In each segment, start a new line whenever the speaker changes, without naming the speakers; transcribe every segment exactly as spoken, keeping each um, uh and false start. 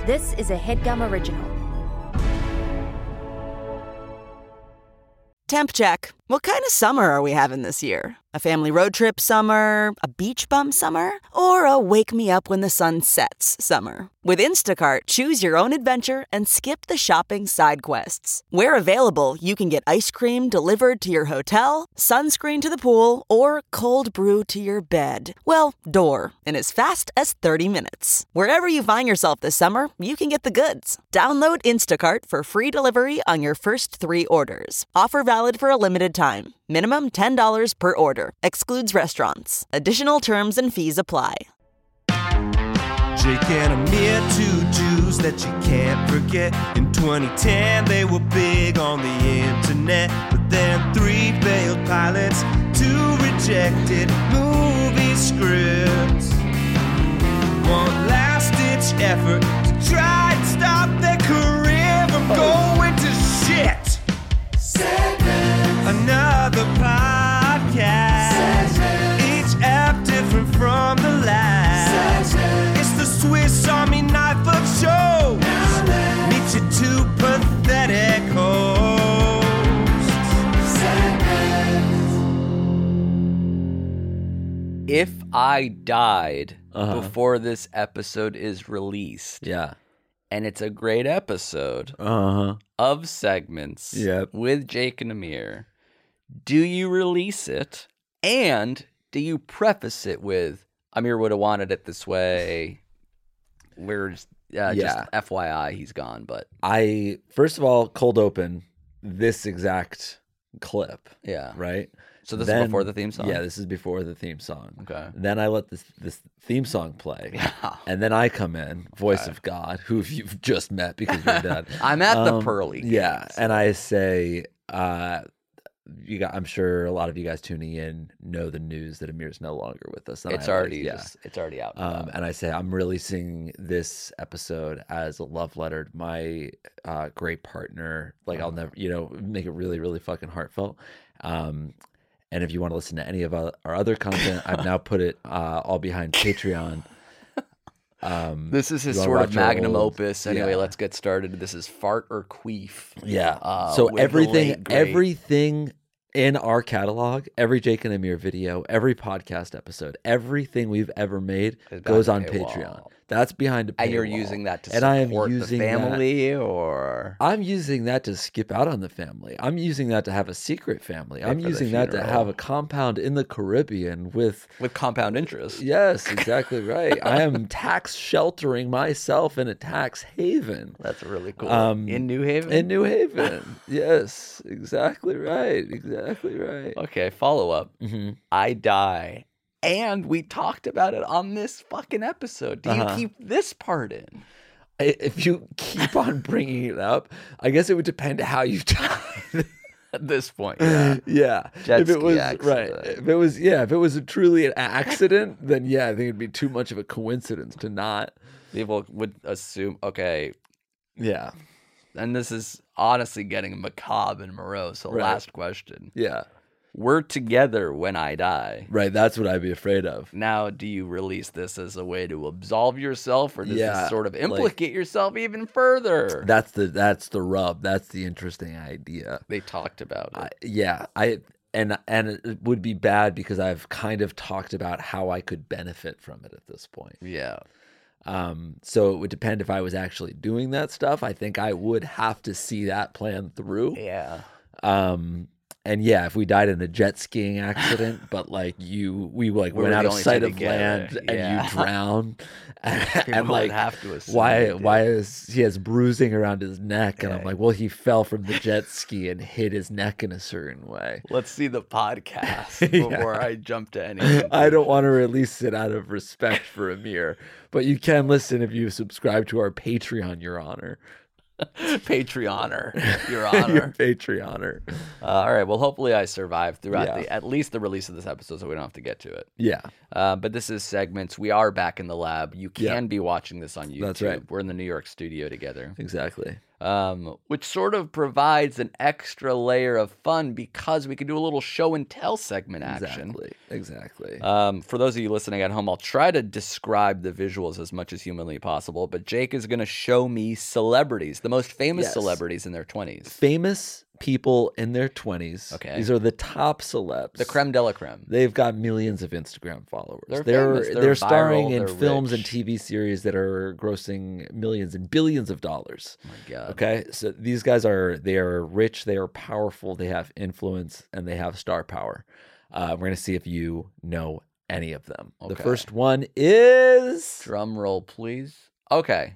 This is a HeadGum original.
Temp check. What kind of summer are we having this year? A family road trip summer? A beach bum summer? Or a wake me up when the sun sets summer? With Instacart, choose your own adventure and skip the shopping side quests. Where available, you can get ice cream delivered to your hotel, sunscreen to the pool, or cold brew to your bed. Well, door, in as fast as thirty minutes. Wherever you find yourself this summer, you can get the goods. Download Instacart for free delivery on your first three orders. Offer valid for a limited time. Minimum ten dollars per order. Excludes restaurants. Additional terms and fees apply.
Jake and Amir, two Jews that you can't forget. In twenty ten, they were big on the internet. But then three failed pilots, two rejected movie scripts. One last-ditch effort to try and stop their career from going to shit. Another podcast. Segment. Each app different from the last. Segment. It's the Swiss Army knife of shows. Meet your two pathetic hosts. Segment.
If I died
Uh-huh.
before this episode is released,
Yeah.
and it's a great episode
Uh-huh.
of Segments
Yep.
with Jake and Amir, do you release it? And do you preface it with, Amir would have wanted it this way? We're just, uh,
Yeah.
just F Y I, he's gone, but
I, first of all, cold open this exact clip,
yeah.
right?
So this
Then-
is before the theme song?
Yeah, this is before the theme song.
Okay.
Then I let this this theme song play.
Yeah.
And then I come in, voice of God, who you've just met because you're dead.
I'm at the
Um,
Pearly.
Yeah,
Games.
and I say, uh, you got, I'm sure a lot of you guys tuning in know the news that Amir's no longer with us. And
It's
I always-
already
yeah.
just, it's already out.
Um, and I say I'm releasing this episode as a love letter to my uh, great partner. Like I'll never, you know, make it really, really fucking heartfelt. Um, and if you want to listen to any of our our other content, I've now put it uh, all behind Patreon. Um,
This is his
you wanna
sort of
watch our
magnum
old-
opus. Anyway,
yeah.
let's get started. This is Fart or Queef.
Yeah.
Uh,
so
with the
everything,
late, great-
everything in our catalog, every Jake and Amir video, every podcast episode, everything we've ever made
Is behind
goes
the
on
paywall.
Patreon. That's behind a paywall.
And you're using that to
and I am
support the
using that-
family, or
I'm using that to skip out on the family. I'm using that to have a secret family. I'm
for the
using that to
funeral.
have a compound in the Caribbean with.
with compound interest.
Yes, exactly right. I am tax sheltering myself in a tax haven
That's really cool.
Um,
in New Haven.
in New Haven. Yes, exactly right. Exactly right.
okay, follow up.
hmm
I die, and we talked about it on this fucking episode. Do you
Uh-huh.
keep this part in?
If you keep on bringing it up, I guess it would depend how you died.
At this point, yeah.
Yeah.
Jet
if it
ski
was
accident.
right. If it was yeah, if it was a truly an accident, then yeah, I think it'd be too much of a coincidence to not.
People would assume, okay,
Yeah.
and this is honestly getting macabre and morose. So
Right.
last question.
Yeah.
We're together when I die.
Right. That's what I'd be afraid of.
Now, do you release this as a way to absolve yourself, or does
Yeah,
this sort of
like-
implicate yourself even further?
That's the that's the rub. That's the interesting idea.
They talked about it.
I, yeah. I and and it would be bad because I've kind of talked about how I could benefit from it at this point.
yeah.
Um, so it would depend if I was actually doing that stuff. I think I would have to see that plan through.
Yeah.
Um, and yeah, if we died in a jet skiing accident, but like you, we like
We
went
were
out
the
of
only
sight
two
of
together,
land and
yeah.
you drown, and,
People
and
would
like
have to assume
why
they did.
why is he has bruising around his neck? And I'm
Yeah.
like, well, he fell from the jet ski and hit his neck in a certain way.
Let's see the podcast
Yeah.
before I jump to anything.
I don't want to release it out of respect for Amir, but you can listen if you subscribe to our Patreon, Your Honor.
Patreoner, Your
Your
Honor.
Patreoner.
Uh, all right. Well, hopefully I survived throughout
Yeah.
the at least the release of this episode, so we don't have to get to it.
Yeah.
Uh, but this is Segments. We are back in the lab. You can
Yeah.
be watching this on YouTube.
That's right.
We're in the New York studio together.
Exactly.
um, which sort of provides an extra layer of fun because we can do a little show and tell segment action.
Exactly. Exactly.
Um, for those of you listening at home, I'll try to describe the visuals as much as humanly possible, but Jake is going to show me celebrities, the most famous
Yes.
celebrities in their twenties.
Famous people in their twenties.
Okay.
These are the top celebs.
The creme de la creme.
They've got millions of Instagram followers.
They're
they're
famous, they're
they're starring
viral,
in
they're
films and
rich.
T V series that are grossing millions and billions of dollars.
Oh my God.
Okay, so these guys are they are rich, they are powerful, they have influence, and they have star power. Uh, we're gonna see if you know any of them. The
Okay.
first one is
Drum roll, please. Okay.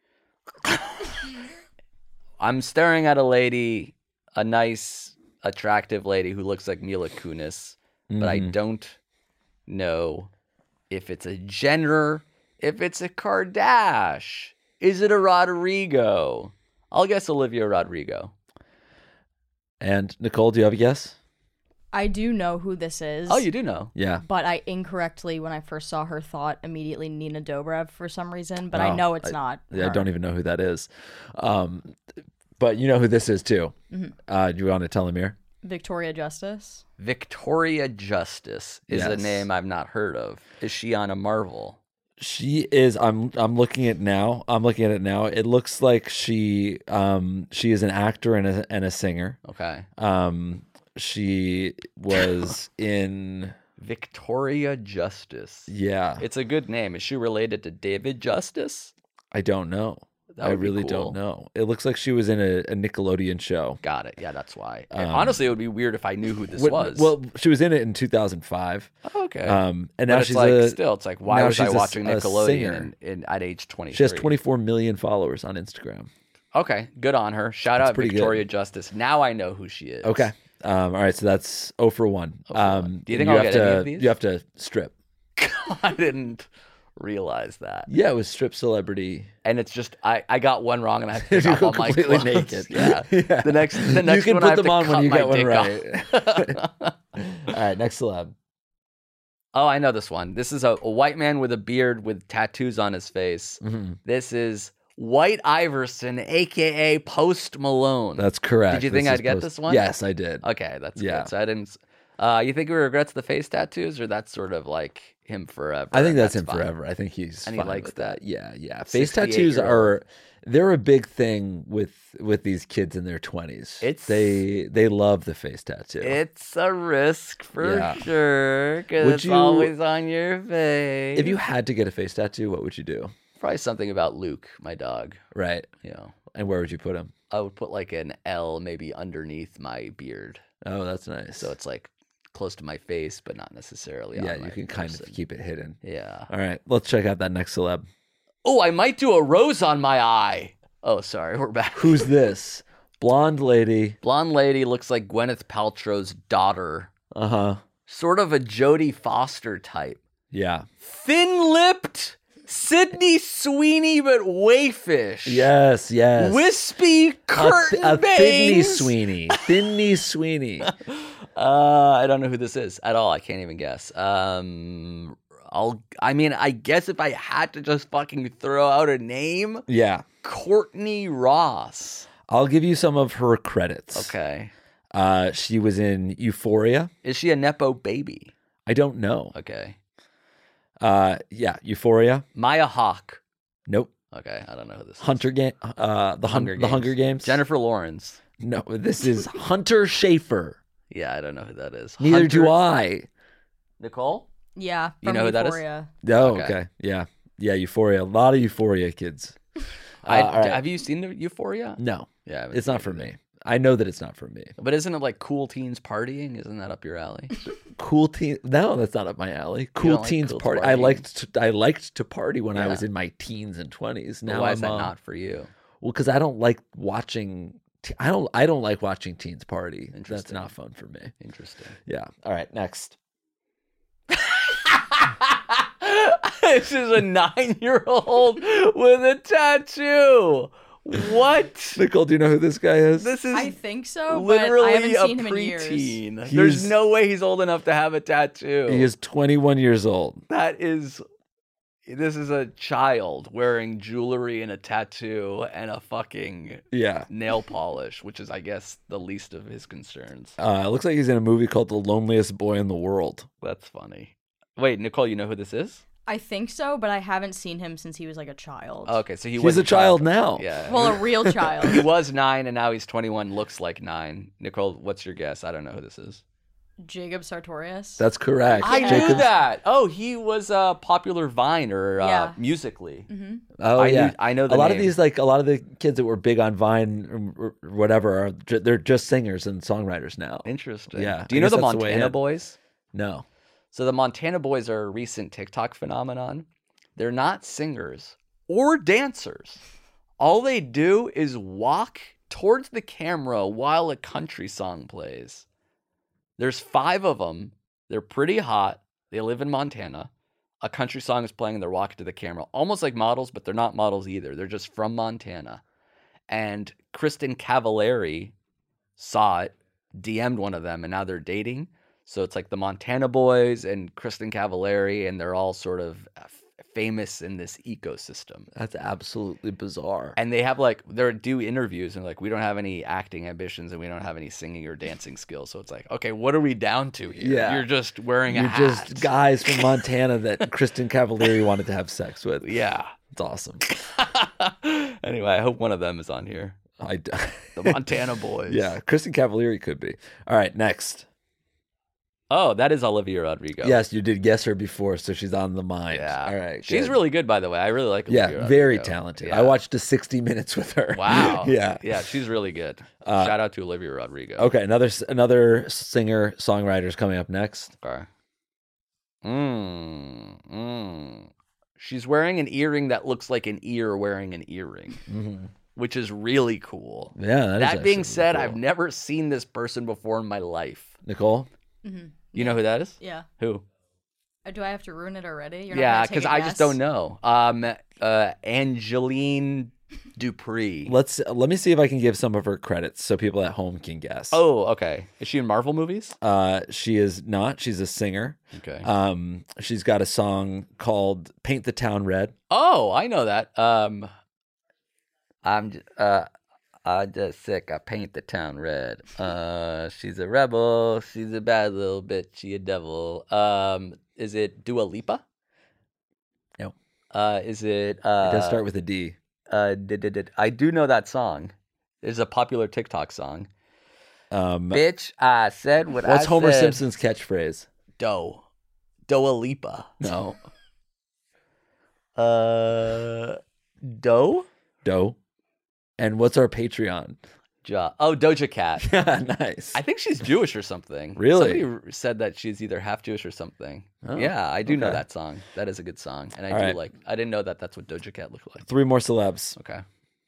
I'm staring at a lady, a nice, attractive lady who looks like Mila Kunis, but I
Mhm.
don't know if it's a Jenner, if it's a Kardashian. Is it a Rodrigo? I'll guess Olivia Rodrigo.
And Nicole, do you have a guess?
I do know who this is.
Oh, you do know.
Yeah.
But I incorrectly, when I first saw her, thought immediately Nina Dobrev for some reason. But I
Oh,
know it's
I-
not.
Yeah, I
her.
don't even know who that is. Um, but you know who this is too.
Mm-hmm.
Uh, do you want to tell Amir?
Victoria Justice.
Victoria Justice is a
Yes.
name I've not heard of. Is she on a Marvel?
She is. I'm. I'm looking at now. I'm looking at it now. It looks like she. Um. She is an actor and a and a singer.
Okay.
Um. She was in.
Victoria Justice.
Yeah.
It's a good name. Is she related to David Justice?
I don't know.
That
I
would be
really
cool.
don't know. It looks like she was in a, a Nickelodeon show.
Got it. Yeah, that's why. And
Um,
honestly, it would be weird if I knew who this
What-
was.
Well, she was in it in two thousand five.
okay.
Um. And
but
now
it's
she's
like
a.
still, it's like why
now
was I
she's a s-
watching
a
Nickelodeon
singer.
in, in, at age twenty-three?
She has twenty-four million followers on Instagram.
Okay, good on her. Shout
That's
out
pretty good.
Victoria Justice. Now I know who she is.
Okay. Um. All right. So that's zero for one.
for
um.
one. Do you
and
think I'll
have
get
to,
any of these?
You have to strip.
I didn't realize that.
Yeah, it was strip celebrity.
And it's just I, I got one wrong and I have to
You
take off
go
all my
completely
clothes.
naked.
Yeah.
Yeah.
The next the next
you can
one
put
I have
them
to
on
cut
when you
my
get one
dick
right.
off.
All right, next celeb.
Oh, I know this one. This is a, a white man with a beard with tattoos on his face.
Mm-hmm.
This is White Iverson, aka Post Malone.
That's correct.
Did you think
This
I'd
is
get
post-
this one?
Yes, I did.
Okay, that's
Yeah.
good. So I didn't. Uh, you think he regrets the face tattoos, or that's sort of like him forever?
I think that's, him
fine.
forever. I think he's
And he
fine
likes
with that.
that.
Yeah, yeah. Face tattoos
sixty-eight-year-old.
are they're a big thing with with these kids in their twenties.
It's-
they they love the face tattoo.
It's a risk for
Yeah.
sure, because
Would
it's
you-
always on your face.
if you had to get a face tattoo, what would you do?
probably something about Luke, my dog.
Right.
You know,
And where would you put him?
I would put like an L maybe underneath my beard,
Oh, that's nice.
so it's like close to my face, but not necessarily.
yeah,
on my
you can kind
person.
of keep it hidden.
Yeah.
All right, let's check out that next celeb.
Oh, I might do a rose on my eye. Oh, sorry, we're back.
Who's this? Blonde lady.
Blonde lady looks like Gwyneth Paltrow's daughter.
Uh huh.
Sort of a Jodie Foster type.
Yeah.
Thin-lipped Sydney Sweeney, but wayfish.
Yes. Yes.
Wispy
a,
curtain
th- a Thinny
bangs.
Sweeney. Thinny Sweeney.
Uh, I don't know who this is at all. I can't even guess. Um, I'll. I mean, I guess if I had to just fucking throw out a name,
Yeah.
Courtney Ross.
I'll give you some of her credits.
Okay.
Uh, she was in Euphoria.
Is she a nepo baby?
I don't know.
Okay.
Uh, yeah, Euphoria.
Maya Hawke.
Nope.
Okay, I don't know who this
Hunter Game. Uh, the
Hunger
Hunger the Hunger Games.
Jennifer Lawrence.
No, this is Hunter Schafer.
Yeah, I don't know who that is.
Neither
Hunter-
do I.
Nicole?
Yeah.
You
From
know who that is?
Euphoria.
Oh,
Okay.
okay. Yeah. Yeah, Euphoria. A lot of Euphoria kids.
I,
Uh, all right.
Have you seen the Euphoria?
No,
Yeah, I haven't
it's
seen
not
it
for
either.
me. I know that it's not for me.
But isn't it like cool teens partying? Isn't that up your alley?
Cool teen. No, that's not up my alley. Cool
don't like
teens
cool
party. I
partying?
liked. To, I liked to party when I
Yeah.
was in my teens and twenties. Now
Why
I'm
is that
uh,
not for you?
Well, because I don't like watching. Te- I don't. I don't like watching teens party. That's
Interesting.
not fun for me.
Interesting.
Yeah. All right. Next.
This is a nine-year-old with a tattoo. What?
Nicole, do you know who this guy is?
This is
I think so, but I
literally
haven't
a
seen him in years.
preteen.
He
There's
is-
no way he's old enough to have a tattoo.
He is twenty-one years old.
That is This is a child wearing jewelry and a tattoo and a fucking
Yeah.
nail polish, which is, I guess, the least of his concerns.
Uh, it looks like he's in a movie called The Loneliest Boy in the World.
That's funny. Wait, Nicole, you know who this is?
I think so, but I haven't seen him since he was like a child.
Okay, so he
He's
was
a child now.
Yeah.
Well, a real
He
child.
was nine and now he's twenty-one, looks like nine. Nicole, what's your guess? I don't know who this is.
Jacob Sartorius.
That's correct.
I knew
Jacob's-
that. Oh, he was a uh, popular Vine or uh,
Yeah.
Musically.
Mm-hmm.
Oh
I
yeah,
knew- I know the
a lot
name.
of these, like a lot of the kids that were big on Vine or or whatever, are ju- they're just singers and songwriters now.
Interesting.
Yeah,
Do you
I
know
guess
the
that's the way
Montana
in.
Boys?
No,
So the Montana Boys are a recent TikTok phenomenon. They're not singers or dancers. All they do is walk towards the camera while a country song plays. There's five of them. They're pretty hot. They live in Montana. A country song is playing and they're walking to the camera. Almost like models, but they're not models either. They're just from Montana. And Kristen Cavallari saw it, D M'd one of them, and now they're dating. So it's like the Montana Boys and Kristen Cavallari, and they're all sort of f- famous in this ecosystem.
that's absolutely bizarre.
And they have like, they do interviews and like, we don't have any acting ambitions and we don't have any singing or dancing skills. So it's like, okay, what are we down to here?
Yeah.
You're just wearing a
You're
hat.
just guys from Montana that Kristen Cavallari wanted to have sex with.
Yeah.
It's awesome.
Anyway, I hope one of them is on here.
I d-
The Montana Boys.
yeah, Kristen Cavallari could be. All right, next.
Oh, that is Olivia Rodrigo.
Yes, you did guess her before, so she's on the mind.
Yeah.
All right.
She's
good.
really good, by the way. I really like
yeah,
Olivia
very
Rodrigo.
talented.
Yeah.
I watched a sixty minutes with her.
Wow.
yeah.
Yeah, she's really good.
Uh,
Shout out to Olivia Rodrigo.
Okay, another another singer songwriter's coming up next.
Okay. Mm, mm. She's wearing an earring that looks like an ear wearing an earring,
Mm-hmm.
which is really cool.
Yeah. That,
That,
is
being
actually
said,
cool.
I've never seen this person before in my life.
Nicole.
Mm-hmm.
You know who that is?
Yeah.
Who?
Uh, Do I have to ruin it already? You're not
Yeah,
gonna take
because
a
I
guess?
just don't know. Um, uh, Angeline Dupree.
Let's let me see if I can give some of her credits so people at home can guess.
Oh, okay. Is she in Marvel movies?
Uh, she is not. She's a singer.
Okay.
Um, she's got a song called "Paint the Town Red."
Oh, I know that. Um, I'm j- uh, I'm just sick. I paint the town red. Uh, she's a rebel. She's a bad little bitch. She a devil. Um, is it Dua Lipa?
No.
Uh, is it? Uh,
It does start with a D.
Uh, did, did, did. I do know that song. It's a popular TikTok song.
Um,
Bitch, I said what I
what's Homer
said.
Simpson's catchphrase?
Doe. Dua Lipa.
No.
Uh, Doe?
Doe. And what's our Patreon?
Ja. Oh, Doja Cat.
Nice.
I think she's Jewish or something.
Really?
Somebody said that she's either half Jewish or something.
Oh,
yeah, I do know
okay.
that song. That is a good song. And I
All
do
right.
like, I didn't know that that's what Doja Cat looked like.
Three more celebs.
Okay.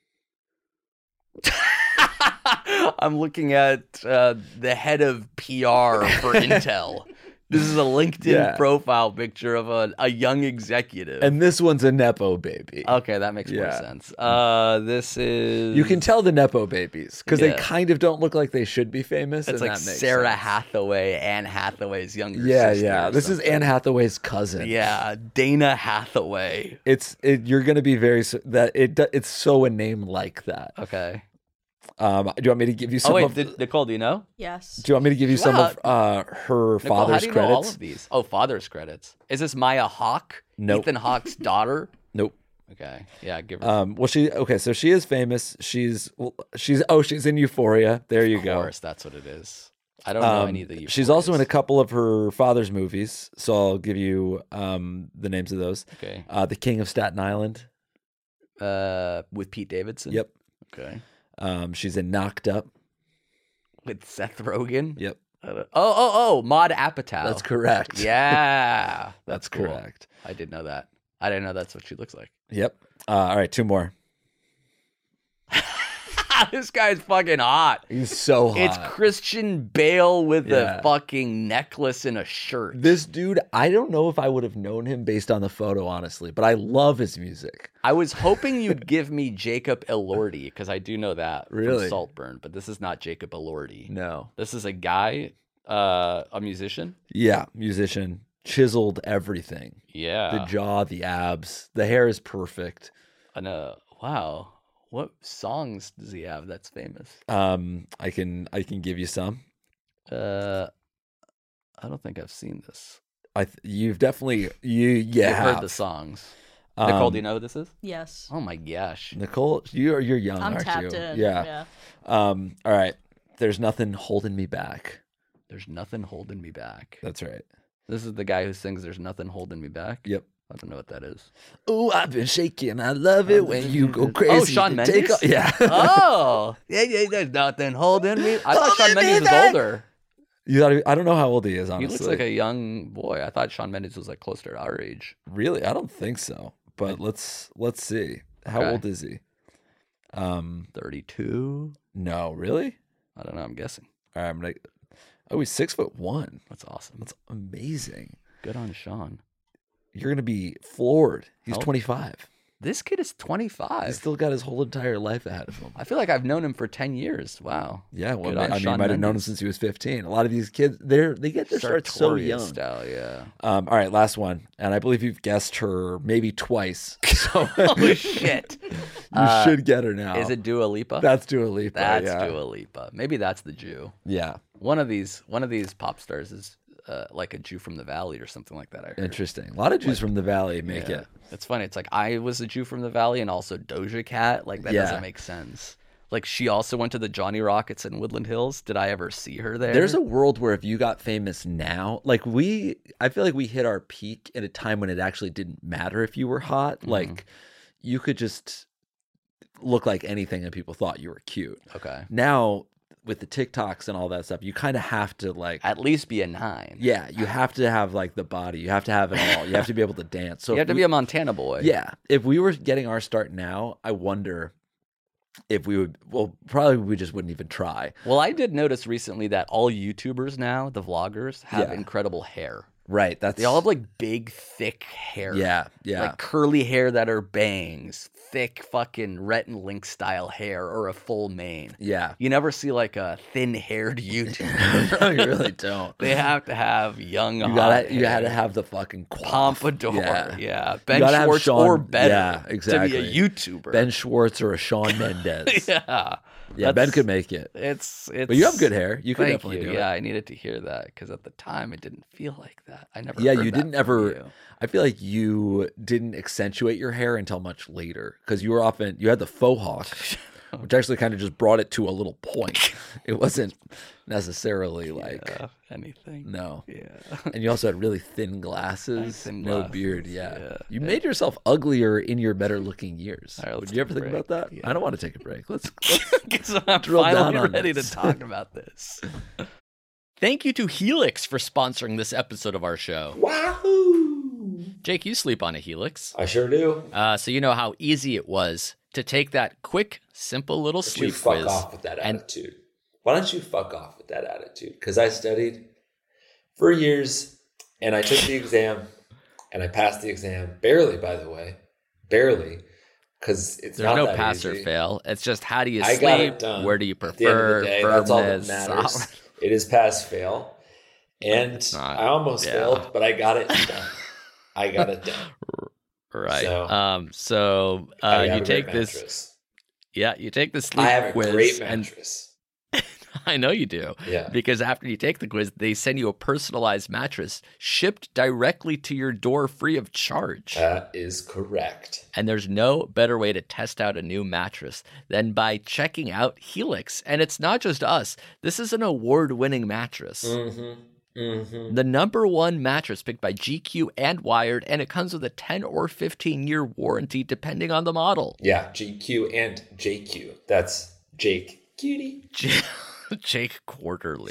I'm looking at uh, the head of P R for Intel. This is a LinkedIn
Yeah.
profile picture of a, a young executive.
And this one's a Nepo baby.
okay, that makes more
Yeah.
sense. Uh, this is...
You can tell the Nepo babies because they
Yeah.
kind of don't look like they should be famous.
It's
and
like
that makes
Sarah
sense.
Hathaway, Anne Hathaway's younger
Yeah,
sister.
yeah.
or
This is
something.
Anne Hathaway's cousin.
Yeah, Dana Hathaway.
It's it, you're gonna be very s- that it do- it's so a name like that.
Okay.
Um, do you want me to give you some
Oh wait,
of?
did, Nicole, do you know?
Yes.
do you want me to give you some
Wow.
of uh, her
Nicole, how
father's
do you
credits?
know all of these? Oh, father's credits. Is this Maya Hawke?
Nope.
Ethan Hawke's daughter?
Nope.
Okay. Yeah, give her.
Um, well, she okay. So she is famous. She's well, she's oh she's in Euphoria. There you
of
go.
course, that's what it is. I don't know
Um,
any of the.
she's also in a
Euphorias.
couple of her father's movies. So I'll give you um, the names of those.
Okay.
Uh, the King of Staten Island.
Uh, with Pete Davidson.
Yep.
Okay.
Um, she's in Knocked Up.
With Seth Rogen.
Yep.
I don't- Oh, oh, oh, Maud Apatow.
That's correct.
Yeah,
That's
cool.
correct.
I did know that. I didn't know that's what she looks like.
Yep. Uh, all right, two more.
This guy's fucking hot.
He's so hot.
It's Christian Bale with
Yeah.
a fucking necklace and a shirt.
This dude, I don't know if I would have known him based on the photo, honestly, but I love his music.
I was hoping you'd give me Jacob Elordi because I do know that
Really?
from Saltburn, but this is not Jacob Elordi.
No.
This is a guy, uh, a musician.
Yeah, musician. chiseled everything.
Yeah.
The jaw, the abs, the hair is perfect.
I know. Wow. What songs does he have that's famous?
Um, I can I can give you some.
Uh, I don't think I've seen this.
I th- you've definitely you yeah
I've
have.
heard the songs. Nicole,
Um,
do you know who this is?
Yes.
Oh my gosh.
Nicole, you're you're young,
I'm
aren't
tapped
you?
in.
Yeah.
Yeah.
Um. All right. There's nothing holding me back.
There's nothing holding me back.
That's right.
This is the guy who sings "There's Nothing Holding Me Back."
Yep.
I don't know what that is.
Oh, I've been shaking. I love it when you go crazy.
Oh, Shawn
to take
Mendes?
off- Yeah.
Oh, yeah, yeah. There's nothing holding me. I thought Shawn
Holding me
Mendes was
back.
older.
You thought he- I don't know how old he is.
He
Honestly,
looks like a young boy. I thought Shawn Mendes was like close to our age.
really. I don't think so. But let's let's see. How
Okay.
old is he? Um.
thirty-two.
No, really.
I don't know. I'm guessing.
All right. I'm gonna. Oh, he's six foot one.
That's awesome.
That's amazing.
Good on Sean.
You're gonna be floored. He's
How old?
twenty-five.
This kid is twenty-five.
He's still got his whole entire life ahead of him.
I feel like I've known him for ten years. Wow.
Yeah, well,
Good
ma-
on
I mean, you
Shawn
might have known him
Mendes.
since he was fifteen. A lot of these kids, they're they get their start so
Sartorius
young.
style, yeah.
Um, all right, last one, and I believe you've guessed her maybe twice. So
Oh shit.
you
Uh,
should get her now.
Is it Dua Lipa?
That's Dua Lipa.
That's
yeah.
Dua Lipa. Maybe that's the Jew.
Yeah,
One of these one of these pop stars is uh, like a Jew from the Valley or something like that. I heard.
interesting. A lot of Jews from the Valley make
Yeah.
it.
It's funny. It's like I was a Jew from the Valley and also Doja Cat. Like that
Yeah.
doesn't make sense. Like she also went to the Johnny Rockets in Woodland Hills. Did I ever see her there?
There's a world where if you got famous now, like we, I feel like we hit our peak at a time when it actually didn't matter if you were hot.
Mm-hmm.
Like you could just look like anything and people thought you were cute.
Okay.
Now with the TikToks and all that stuff, you kind of have to like,
At least be a nine.
yeah, you have to have like the body. You have to have it all. You have to be able to dance. So
You
if
have to
we-
be a Montana boy.
yeah. If we were getting our start now, I wonder if we would, well, probably we just wouldn't even try.
Well, I did notice recently that all YouTubers now, the vloggers, have
Yeah.
incredible hair.
Right. That's,
They all have like big, thick hair.
yeah, yeah.
Like curly hair that are bangs, thick fucking Rhett and Link style hair, or a full mane.
yeah.
You never see like a thin haired YouTuber.
No, you really don't.
They have to have young,
You
hot
gotta, you
hair.
gotta have the fucking coif.
pompadour.
Yeah.
Yeah, Ben
gotta have
Schwartz
Sean-
or better.
yeah, exactly.
To be a YouTuber.
Ben Schwartz or a Shawn Mendes.
yeah,
Yeah, Ben
That's-
could make it.
It's it's.
But you have good hair. You could
Thank
definitely
you.
do
Yeah,
it.
I needed to hear that because at the time it didn't feel like that. I never.
Yeah,
heard
you
that
didn't
from
ever.
you.
I feel like you didn't accentuate your hair until much later because you were often you had the faux hawk, which actually kind of just brought it to a little point. It wasn't necessarily like
Yeah, anything.
no.
Yeah.
And you also had really thin glasses,
thin
no
glasses,
beard. Yeah,
yeah.
you made yourself uglier in your better looking years.
All right, let's
Would you
take
ever
a
think
break.
about that?
Yeah.
I don't want to take a break. Let's. let's
Because I'm
Drill down
finally
on
ready
this.
to talk about this. Thank you to Helix for sponsoring this episode of our show.
Wahoo!
Jake, you sleep on a Helix.
I sure do.
Uh, so you know how easy it was to take that quick, simple little
you
sleep
fuck
quiz.
off with that
and
attitude. Why don't you fuck off with that attitude? Because I studied for years and I took the exam and I passed the exam barely, by the way, barely, because it's
there's
not
no
that
pass or
easy.
fail. It's just how do you
I
sleep?
got it done.
Where do you
At the end of
prefer
the day, that's all that
firmness?
matters.
solid-
It is pass fail, and
not-
I almost
yeah.
failed, but I got it done. I got it done.
Right.
So-
um. So
I
uh,
have
you
a
take
great
this.
mattress.
Yeah, you take the sleep
I have a
quiz,
great
and
mattress.
I know you do.
Yeah.
Because after you take the quiz, they send you a personalized mattress shipped directly to your door free of charge.
That is correct.
And there's no better way to test out a new mattress than by checking out Helix. And it's not just us. This is an award-winning mattress.
Mm-hmm. Mm-hmm.
The number one mattress picked by G Q and Wired, and it comes with a ten or fifteen year warranty depending on the model.
Yeah, G Q and J Q. That's Jake Cutie.
J- Jake Quarterly.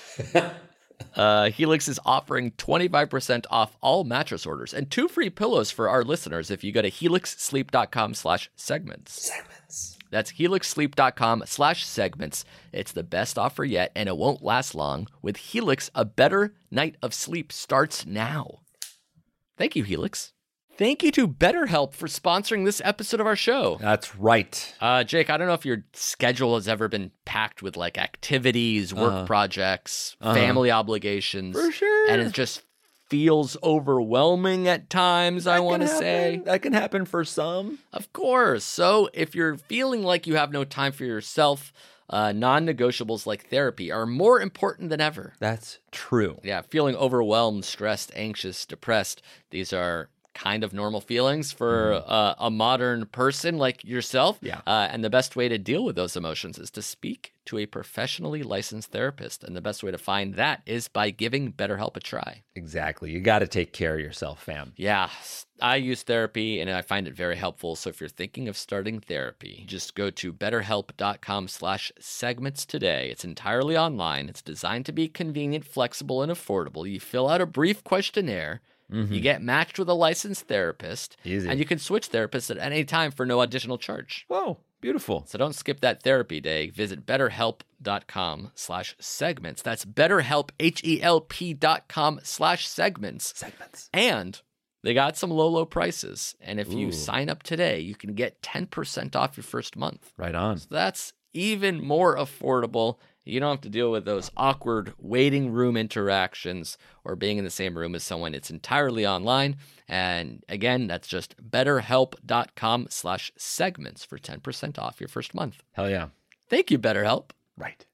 Uh, Helix is offering twenty-five percent off all mattress orders and two free pillows for our listeners if you go to helixsleep.com slash segments.
Segments.
That's helixsleep.com slash segments. It's the best offer yet, and it won't last long. With Helix, a better night of sleep starts now. Thank you, Helix. Thank you to BetterHelp for sponsoring this episode of our show.
That's right.
Uh, Jake, I don't know if your schedule has ever been packed with like activities, work
Uh-huh.
projects,
Uh-huh.
family obligations.
For sure.
And it just feels overwhelming at times, I
That
want to
can
say.
happen. That can happen for some.
Of course. So if you're feeling like you have no time for yourself, uh, non-negotiables like therapy are more important than ever.
That's true.
Yeah, feeling overwhelmed, stressed, anxious, depressed, these are kind of normal feelings for uh, a modern person like yourself.
Yeah.
Uh, and the best way to deal with those emotions is to speak to a professionally licensed therapist. And the best way to find that is by giving BetterHelp a try.
Exactly. You got to take care of yourself, fam.
Yeah, I use therapy and I find it very helpful. So if you're thinking of starting therapy, just go to betterhelp.com slash segments today. It's entirely online. It's designed to be convenient, flexible, and affordable. You fill out a brief questionnaire. You get matched with a licensed therapist.
Easy.
And you can switch therapists at any time for no additional charge.
Whoa, beautiful.
So don't skip that therapy day. Visit betterhelp.com slash segments. That's betterhelp, H-E-L-P dot com slash segments.
Segments.
And they got some low, low prices. And if you
Ooh.
sign up today, you can get ten percent off your first month.
Right on.
So that's even more affordable. You don't have to deal with those awkward waiting room interactions or being in the same room as someone. It's entirely online. And again, that's just betterhelp.com slash segments for ten percent off your first month.
Hell yeah.
Thank you, BetterHelp.
Right.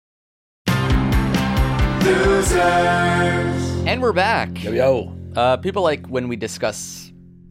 And we're back.
Yo, yo.
Uh, people like when we discuss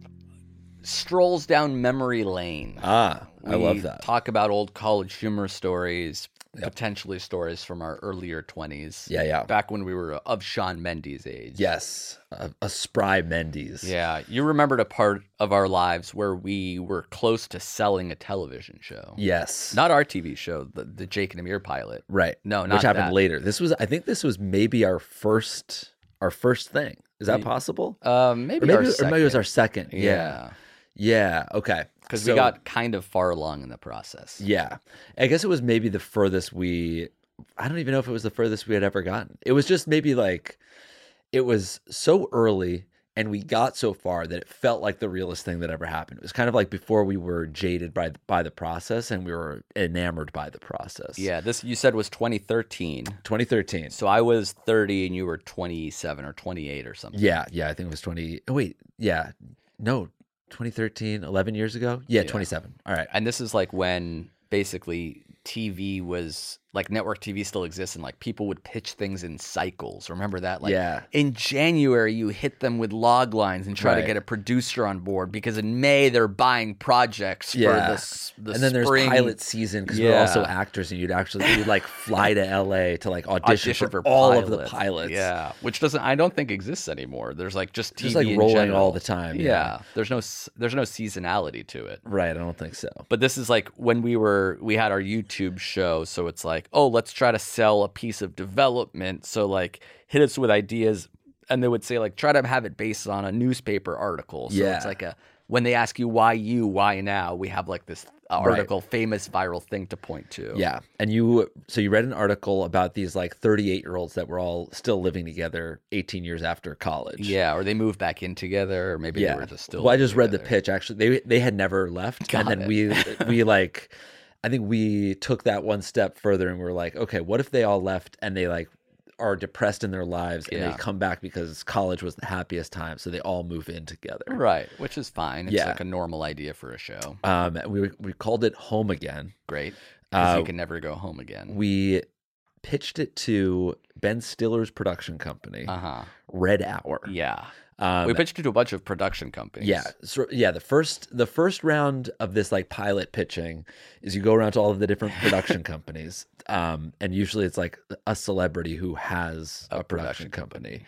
strolls down memory lane.
Ah, I
We
love that.
Talk about old college humor stories,
Yep.
potentially stories from our earlier twenties.
Yeah, yeah.
Back when we were of Sean Mendes' age.
Yes. A, a spry Mendes.
Yeah. You remembered a part of our lives where we were close to selling a television show.
Yes.
Not our T V show, the, the Jake and Amir pilot.
right.
No, not
Which happened
that.
later. This was, I think this was maybe our first, our first thing. Is that possible?
Um, maybe,
Or maybe,
our
or maybe it was
second.
our second. Yeah.
Yeah.
Yeah. Okay.
Because
So-
we got kind of far along in the process.
Yeah. I guess it was maybe the furthest we, I don't even know if it was the furthest we had ever gotten. It was just maybe like, it was so early and we got so far that it felt like the realest thing that ever happened. It was kind of like before we were jaded by, by the process and we were enamored by the process.
Yeah. This you said was twenty thirteen.
twenty thirteen.
So I was thirty and you were twenty-seven or twenty-eight or something.
Yeah. Yeah. I think it was twenty. Oh, wait. Yeah. No. twenty thirteen, eleven years ago? Yeah,
Yeah.
twenty-seven. All right.
And this is like when basically T V was like network T V still exists and like people would pitch things in cycles. Remember that? Like
Yeah.
in January, you hit them with log lines and try to
Right.
get a producer on board because in May they're buying projects for
Yeah.
the, s- the
and then
spring.
there's pilot season because we're also
Yeah.
actors and you'd actually you'd like fly to L A to like audition,
audition
for,
for
all of the
pilots.
pilots.
Yeah, which doesn't I don't think exists anymore. There's like just T V
Just like
in
rolling
general.
all the time.
Yeah.
Yeah.
there's no s- there's no seasonality to it.
Right. I don't think so.
But this is like when we were we had our YouTube show, so it's like, oh, let's try to sell a piece of development. So like hit us with ideas, and they would say like try to have it based on a newspaper article. So
Yeah.
it's like a when they ask you why you, why now, we have like this article, famous viral thing to point to.
Yeah. And you, so you read an article about these like thirty-eight year olds that were all still living together eighteen years after college.
Yeah, or they moved back in together, or maybe
Yeah.
they were just still.
Well, I just
living
read the
together.
pitch. Actually, they they had never left,
Got
and then
it.
we we like, I think we took that one step further, and we were like, okay, what if they all left and they like are depressed in their lives, and
Yeah.
they come back because college was the happiest time, so they all move in together.
Right, which is fine. It's
Yeah.
like a normal idea for a show.
Um, we we called it Home Again.
Great, because
Uh,
you can never go home again.
We pitched it to Ben Stiller's production company,
Uh huh.
Red Hour.
Yeah.
Um,
We pitched it to a bunch of production companies.
Yeah, so yeah. The first the first round of this like pilot pitching is you go around to all of the different production companies, um, and usually it's like a celebrity who has a,
A
production,
production
company,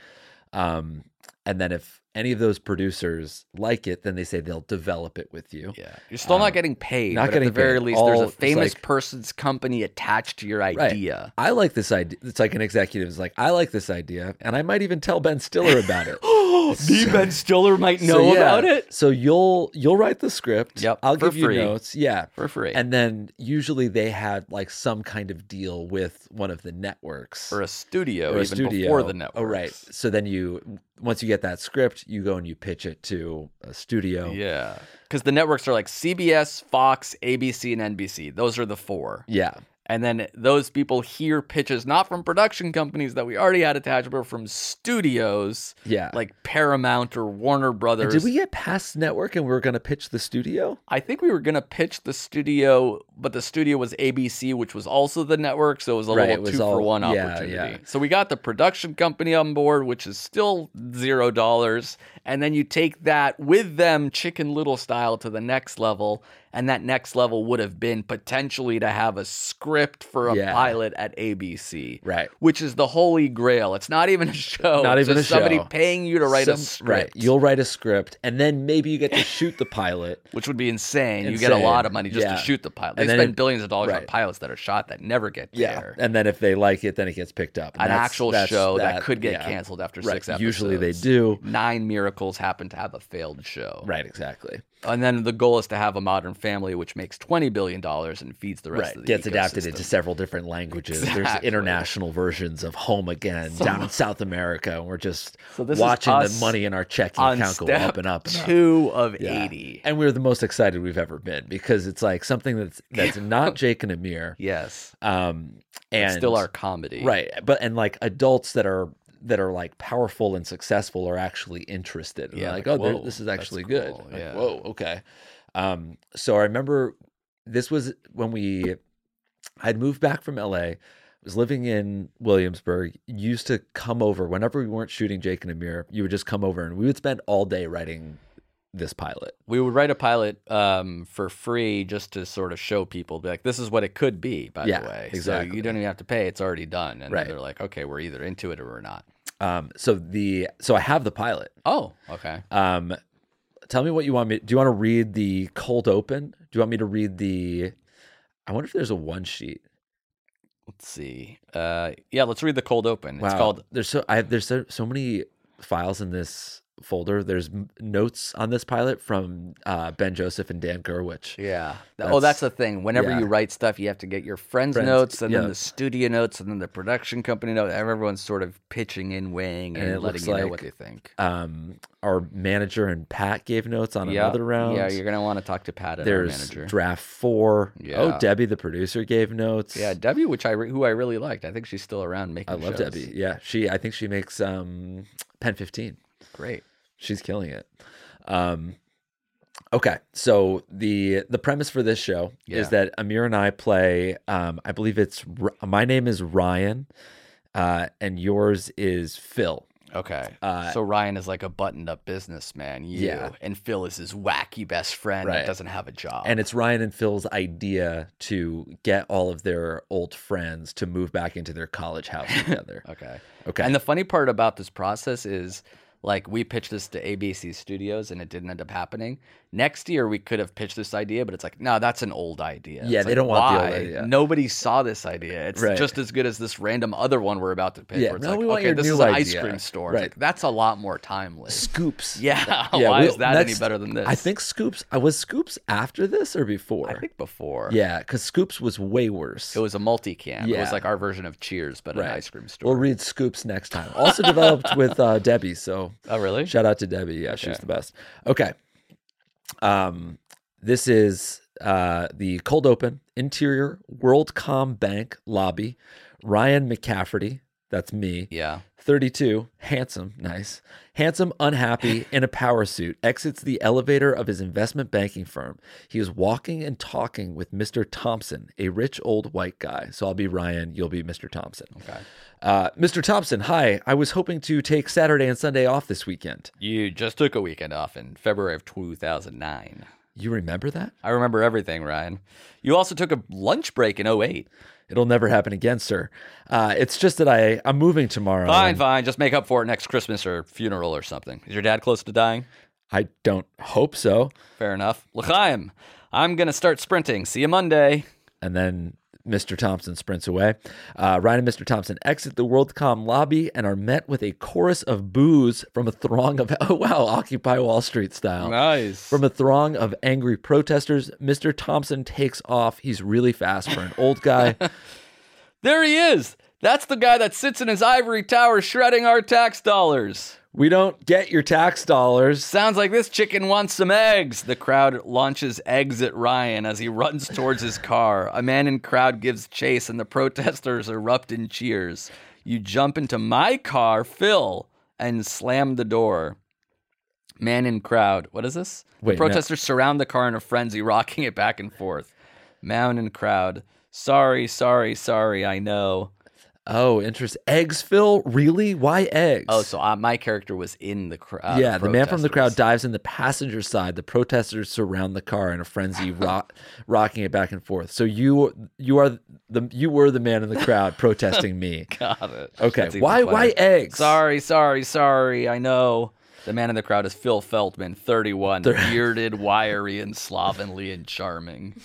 um, and then if any of those producers like it, then they say they'll develop it with you.
Yeah. You're still not getting paid.
not
but
getting
at the very
paid.
least, there's
All-
a
it's
famous
like-
person's company attached to your
Right.
idea.
I like this idea. It's like an executive is like, I like this idea, and I might even tell Ben Stiller about it.
The Ben Stiller might know
So, yeah,
about it
So you'll you'll write the script.
Yep,
I'll
for
give you
free.
notes. Yeah.
for free.
And then usually they had like some kind of deal with one of the networks
or a studio,
or a
even
studio.
before the network.
Oh, right. So then you, once you get that script, you go and you pitch it to a studio.
Yeah. Because the networks are like C B S, Fox, A B C, and N B C. Those are the four.
Yeah.
And then those people hear pitches not from production companies that we already had attached, but from studios.
Yeah.
Like Paramount or Warner Brothers.
And did we get past network and we were going to pitch the studio?
I think we were going to pitch the studio, but the studio was A B C, which was also the network. So it was a
Right,
little
it was
two for
all-
one
yeah,
opportunity.
yeah.
So we got the production company on board, which is still zero dollars. And then you take that with them Chicken Little style to the next level. And that next level would have been potentially to have a script for a
Yeah.
pilot at A B C.
Right.
Which is the holy grail. It's not even a show.
Not
It's
even
just
a
somebody
show.
paying you to write a
Some-
script.
Right. You'll write a script, and then maybe you get to shoot the pilot.
Which would be insane. You get a
Insane.
lot of money just
Yeah.
to shoot the pilot. They
And then
spend
it-
billions of dollars on
right.
pilots that are shot that never get
Yeah.
there.
And then if they like it, then it gets picked up. And
An
that's-
actual
that's-
show that, could get
yeah.
canceled after
Right.
six episodes.
Usually they do.
Nine Miracles happen to have a failed show.
Right, exactly.
And then the goal is to have a Modern Family, which makes twenty billion dollars and feeds the rest
Right.
of the
Gets adapted
ecosystem.
into several different languages. There's
Exactly.
international versions of Home Again down in South America. And we're just
So this is
watching the
us
money in our checking
on
account go
step
up and up and up.
two of
Yeah.
eighty.
And we're the most excited we've ever been because it's like something that's that's not Jake and Amir.
Yes.
Um
And
and
still our comedy.
right. But and like adults that are that are like powerful and successful are actually interested. And
Yeah,
they're like,
like,
oh, they're-
whoa,
this is
that's
actually good.
cool,
Like,
yeah.
whoa, okay. Um, so I remember this was when we I'd moved back from L A, was living in Williamsburg, used to come over whenever we weren't shooting Jake and Amir, you would just come over and we would spend all day writing this pilot.
We would write a pilot um, for free just to sort of show people, be like, this is what it could be, by
Yeah,
the way. So
exactly.
you don't even have to pay. It's already done. And
Right.
they're like, okay, we're either into it or we're not.
Um, so the so I have the pilot.
Oh, okay.
Um, tell me what you want me. Do you want to read the cold open? Do you want me to read the? I wonder if there's a one sheet.
Let's see. Uh, yeah, let's read the cold open.
Wow.
It's called
There's so I have there's so, so many files in this folder. There's m- notes on this pilot from uh, Ben Joseph and Dan Gerwich.
Yeah.
That's-
oh, that's the thing. Whenever
yeah.
you write stuff, you have to get your friends',
Friends,
notes and
yeah.
then the studio notes and then the production company notes. Everyone's sort of pitching in, weighing, and,
And it
letting
looks
you know
like-
what they think.
Um, our manager and Pat gave notes on
Yeah.
another round.
Yeah, you're going to want to talk to Pat and
There's
our manager.
draft four.
Yeah.
Oh, Debbie, the producer, gave notes.
Yeah, Debbie, which I re- who I really liked. I think she's still around making
I love
shows.
Debbie. Yeah, she. I think she makes um, Pen fifteen.
Great.
She's killing it. Um, okay, so the the premise for this show
Yeah.
is that Amir and I play. Um, I believe it's R- my name is Ryan, uh, and yours is Phil.
Okay.
Uh,
so Ryan is like a buttoned up businessman, you,
Yeah.
and Phil is his wacky best friend
Right.
that doesn't have a job.
And it's Ryan and Phil's idea to get all of their old friends to move back into their college house together.
okay.
Okay.
And the funny part about this process is, like, we pitched this to A B C Studios and it didn't end up happening. Next year, we could have pitched this idea, but it's like, no, that's an old idea.
Yeah,
It's
they
like,
don't want the old
why?
idea.
Nobody saw this idea. It's
Right.
just as good as this random other one we're about to pitch.
Yeah,
where it's
no,
like,
we want
okay,
your
this
new
is an ice
idea.
cream store. It's
Right.
like, that's a lot more timely.
Scoops.
Yeah,
Yeah,
why
we-
is that any
that's-
better than this?
I think Scoops. I was Scoops after this or before.
I think before.
Yeah, because Scoops was way worse.
It was a multicam. It
Yeah.
was like our version of Cheers, but
Right.
an ice cream store.
We'll read Scoops next time. Also developed with uh, Debbie. So
oh, really?
shout out to Debbie. Yeah, she's
Okay.
the best. Okay. Um, this is uh, the cold open interior WorldCom Bank lobby. Ryan McCafferty, that's me.
Yeah.
thirty-two, handsome, nice. Handsome, unhappy, in a power suit, exits the elevator of his investment banking firm. He is walking and talking with Mister Thompson, a rich old white guy. So I'll be Ryan, you'll be Mister Thompson.
Okay.
Uh, Mister Thompson, hi. I was hoping to take Saturday and Sunday off this weekend.
You just took a weekend off in February of two thousand nine.
You remember that?
I remember everything, Ryan. You also took a lunch break in oh eight.
It'll never happen again, sir. Uh, it's just that I, I'm moving tomorrow.
Fine,
and
fine. Just make up for it next Christmas or funeral or something. Is your dad close to dying?
I don't hope so.
Fair enough. L'chaim, I'm going to start sprinting. See you Monday.
And then Mister Thompson sprints away. Uh, Ryan and Mister Thompson exit the WorldCom lobby and are met with a chorus of boos from a throng of, oh wow, Occupy Wall Street style.
Nice.
From a throng of angry protesters, Mister Thompson takes off. He's really fast for an old guy.
There he is. That's the guy that sits in his ivory tower shredding our tax dollars.
We don't get your tax dollars.
Sounds like this chicken wants some eggs. The crowd launches eggs at Ryan as he runs towards his car. A man in crowd gives chase and the protesters erupt in cheers. You jump into my car, Phil, and slam the door. Man in crowd. What is this?
Wait,
the protesters no. surround the car in a frenzy, rocking it back and forth. Man in crowd. Sorry, sorry, sorry, I know.
Oh, interesting. Eggs, Phil? Really? Why eggs?
Oh, so uh, my character was in the crowd.
Yeah, the man from the crowd dives in the passenger side. The protesters surround the car in a frenzy, rock, rocking it back and forth. So you you are the you were the man in the crowd protesting me.
Got it.
Okay. Why why eggs?
Sorry, sorry, sorry. I know. The man in the crowd is Phil Feldman, thirty-one, bearded, wiry, and slovenly and charming.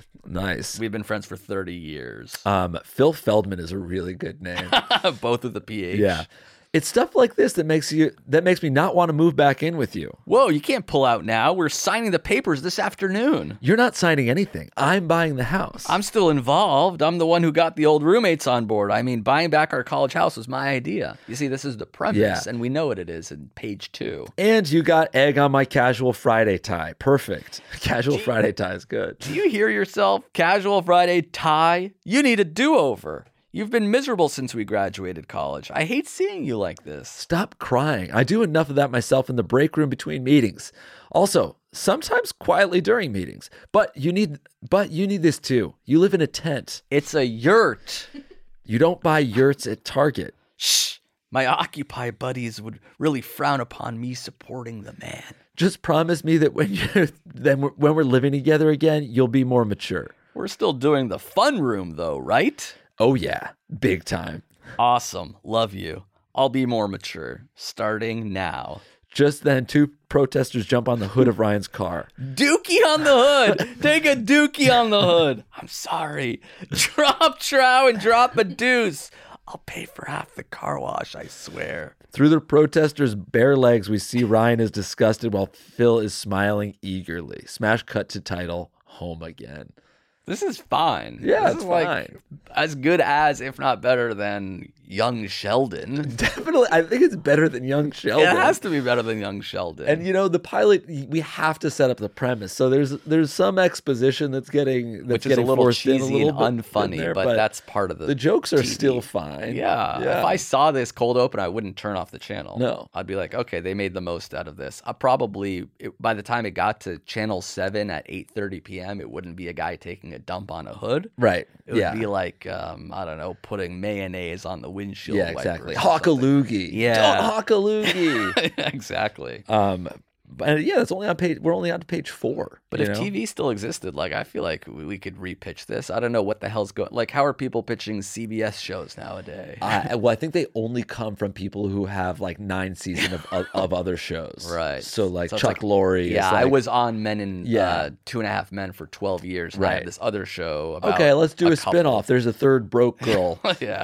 Nice.
We've been friends for thirty years.
Um, Phil Feldman is a really good name.
Both of the P H.
Yeah. It's stuff like this that makes you that makes me not want to move back in with you.
Whoa, you can't pull out now. We're signing the papers this afternoon.
You're not signing anything. I'm buying the house.
I'm still involved. I'm the one who got the old roommates on board. I mean, buying back our college house was my idea. You see, this is the premise,
Yeah.
and we know what it is in page two.
And you got egg on my casual Friday tie. Perfect. Casual Friday tie is good.
Do you hear yourself? Casual Friday tie? You need a do-over. You've been miserable since we graduated college. I hate seeing you like this.
Stop crying. I do enough of that myself in the break room between meetings. Also, sometimes quietly during meetings. But you need but you need this too. You live in a tent.
It's a yurt.
You don't buy yurts at Target.
Shh. My Occupy buddies would really frown upon me supporting the man.
Just promise me that when you then we're, when we're living together again, you'll be more mature.
We're still doing the fun room though, right?
Oh yeah, big time.
Awesome. Love you. I'll be more mature, starting now.
Just then, two protesters jump on the hood of Ryan's car.
Dookie on the hood. Take a dookie on the hood. I'm sorry. Drop trow and drop a deuce. I'll pay for half the car wash, I swear.
Through the protesters' bare legs, we see Ryan is disgusted while Phil is smiling eagerly. Smash cut to title, Home Again.
This is fine.
Yeah,
this
it's
is like
fine.
as good as, if not better than, Young Sheldon.
Definitely, I think it's better than Young Sheldon.
It has to be better than Young Sheldon.
And you know, the pilot, we have to set up the premise. So there's there's some exposition that's getting that's
which is
getting
a little
forced in,
cheesy
a little
and
bit
unfunny,
there,
but, that's part of the
the jokes are
T V.
still fine.
Yeah.
yeah.
If I saw this cold open, I wouldn't turn off the channel.
No.
I'd be like, okay, they made the most out of this. I probably, it, by the time it got to channel seven at eight thirty p.m., it wouldn't be a guy taking a dump on a hood.
Right.
It would
yeah.
be like, um, I don't know, putting mayonnaise on the windshield
Yeah,
wipers
exactly.
or something.
Hockaloogie.
Yeah.
Don't hockaloogie.
Exactly.
um, but yeah, it's only on page. We're only on page four.
But
you
if
know?
T V still existed, like I feel like we we could repitch this. I don't know what the hell's going. Like, how are people pitching C B S shows nowadays?
I, well, I think they only come from people who have like nine seasons of, of, of other shows.
Right.
So like
So it's
Chuck
like-
Lorre. is
Yeah, I
like,
was on Men in
Yeah.
uh, Two and a Half Men for twelve years. And I
Right.
have this other show about
Okay, let's do a,
couple.
spinoff. There's a third broke girl.
Yeah.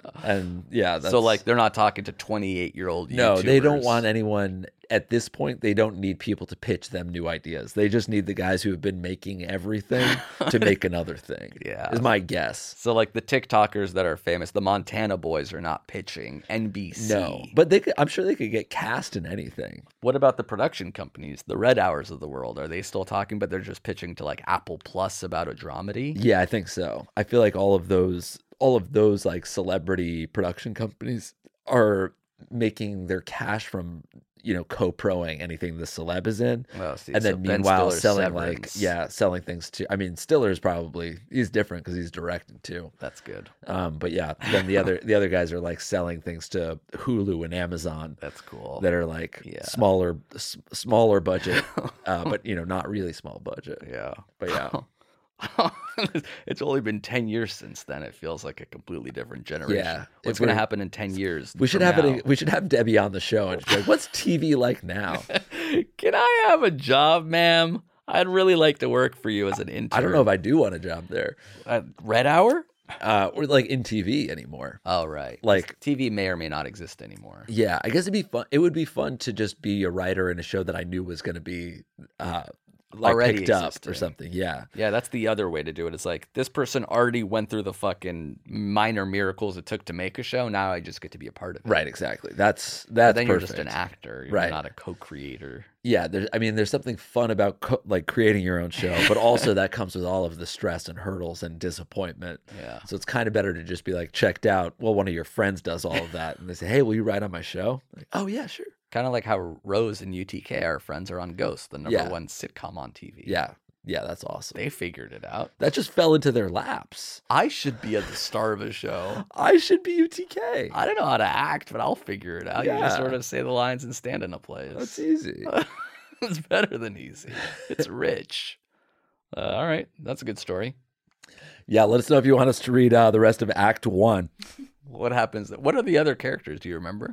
And yeah, that's,
So like they're not talking to twenty-eight year old.
no, they don't want anyone at this point. They don't need people to pitch them new ideas. They just need the guys who have been making everything to make another thing.
Yeah.
is my guess.
So like the TikTokers that are famous, the Montana Boys are not pitching N B C.
No, but they could, I'm sure they could get cast in anything.
What about the production companies, the Red Hours of the world? Are they still talking, but they're just pitching to like Apple Plus about a dramedy?
Yeah, I think so. I feel like all of those, all of those like celebrity production companies are making their cash from, you know, co-proing anything the celeb is in,
Well, see,
and
so
then
Ben
meanwhile
Stiller's
selling like
Severance.
yeah, selling things to. I mean, Stiller's probably he's different because he's directing too.
That's good.
Um, but yeah, then the other the other guys are like selling things to Hulu and Amazon
That's cool.
that are like
Yeah.
smaller s- smaller budget, uh, but you know, not really small budget.
Yeah.
But yeah.
It's only been ten years since then. It feels like a completely different generation.
Yeah,
What's
if
going to
we're-
happen in ten years?
We should
from
have
now?
it. We should have Debbie on the show and she's like, "What's T V like now?"
Can I have a job, ma'am? I'd really like to work for you as an intern.
I don't know if I do want a job there,
At Red Hour?
uh, or like in T V anymore.
Oh, right.
Like-
T V may or may not exist anymore.
Yeah, I guess it'd be fun. It would be fun to just be a writer in a show that I knew was going to be uh, like
Already
picked up or
existing.
something. Yeah.
Yeah, that's the other way to do it. It's like this person already went through the fucking minor miracles it took to make a show. Now I just get to be a part of it.
Right. Exactly. That's
But
that's
then
perfect.
you're just an actor. You're
Right.
not a co-creator.
Yeah, there's, I mean, there's something fun about co- like creating your own show, but also that comes with all of the stress and hurdles and disappointment.
Yeah.
So it's kind of better to just be like checked out. Well, one of your friends does all of that, and they say, "Hey, will you write on my show?" Like, oh yeah, sure.
Kind of like how Rose and U T K, our friends, are on Ghost, the number
Yeah.
one sitcom on T V.
Yeah, yeah, that's awesome.
They figured it out.
That just fell into their laps.
I should be at the star of a show.
I should be U T K.
I don't know how to act, but I'll figure it out. You
Yeah.
just sort of say the lines and stand in a place.
That's easy.
It's better than easy. It's rich. Uh, all right. That's a good story.
Yeah, let us know if you want us to read uh, the rest of Act One.
What happens? What are the other characters? Do you remember?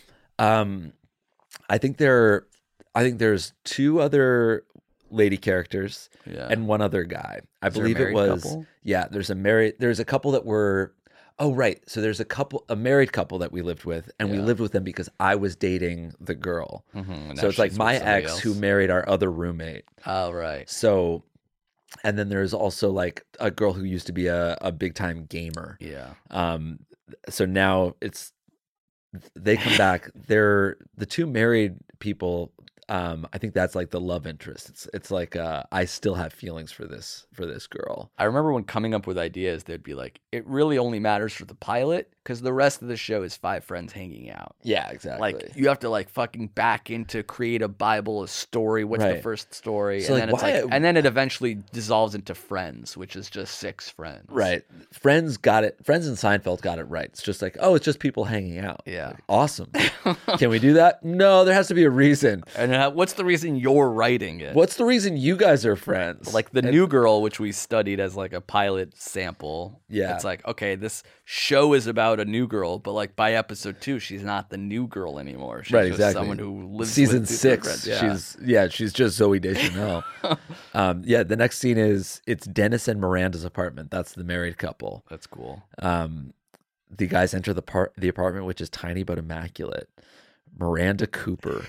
Um, I think there, I think there's two other lady characters
Yeah.
and one other guy. I
Is there a
believe it
married
was.
couple?
Yeah, there's a married. There's a couple that were. Oh right, so there's a couple, a married couple that we lived with, and we
Yeah.
lived with them because I was dating the girl.
Mhm, and
So
now
it's like
she's
my
with somebody
ex who
else.
married our other roommate.
Oh, right.
So, and then there's also like a girl who used to be a, a big time gamer.
Yeah.
Um, so now it's they come back. They're the two married people. Um, I think that's like the love interest. It's it's like uh, I still have feelings for this for this girl.
I remember when coming up with ideas, they'd be like, it really only matters for the pilot because the rest of the show is five friends hanging out.
Yeah, exactly.
Like you have to like fucking back into create a Bible, a story. What's the
Right.
first story?
So,
and
like,
then it's
why-
like, and then it eventually dissolves into Friends, which is just six friends.
Right. Friends got it. Friends and Seinfeld got it right. It's just like, oh, it's just people hanging out.
Yeah.
Like, awesome. Can we do that? No, there has to be a reason.
And uh, what's the reason you're writing it?
What's the reason you guys are friends?
Like the New Girl, which we studied as like a pilot sample.
Yeah.
It's like, okay, this show is about a new girl, but like by episode two, she's not the new girl anymore. She's
right,
just
exactly.
someone who lives
season
with two
six.
friends. Yeah.
She's yeah, she's just Zoe Deschanel. um, yeah, the next scene is it's Dennis and Miranda's apartment. That's the married couple.
That's cool.
Um, the guys enter the part the apartment, which is tiny but immaculate. Miranda Cooper.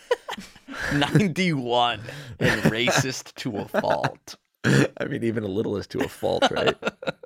ninety-one and racist to a fault.
I mean, even a little is to a fault, right?